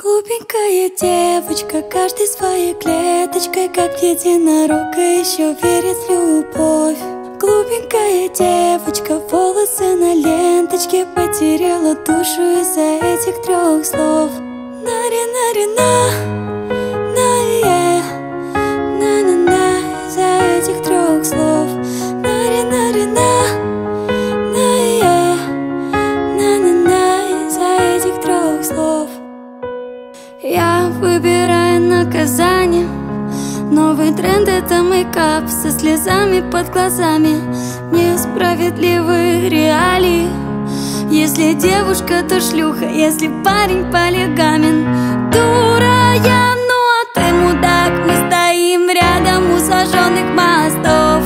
Глупенькая девочка, каждой своей клеточкой, как единорога, еще верит в любовь. Глупенькая девочка, волосы на ленточке, потеряла душу из-за этих трех слов. Нари-нари-на, на-е, на-на-на, из-за этих трех слов. Нари-нари-на, на-е, на-на-на, из-за этих трех слов. Я выбираю наказание. Новый тренд — это мейкап со слезами под глазами. Несправедливые реалии. Если девушка, то шлюха, если парень полигамен. Дура я, ну а ты мудак. Мы стоим рядом у сожженных мостов.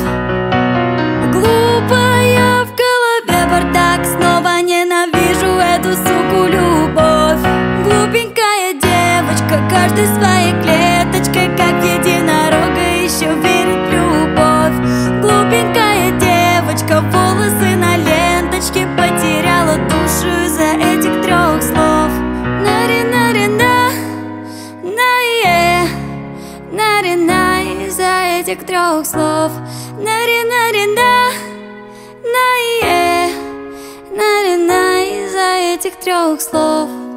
Глупая в голове бардак. Снова ненавижу эту суку любовь. Глупенькая девочка, каждой своей клеточкой, как единорога, еще верит в любовь. Глупенькая девочка, волосы на ленточке, потеряла душу из-за этих трех слов. Нари-нари-на, на-е, нари-на, из-за этих трех слов. Нари-нари-на, на-е, нари-на, из-за этих трех слов.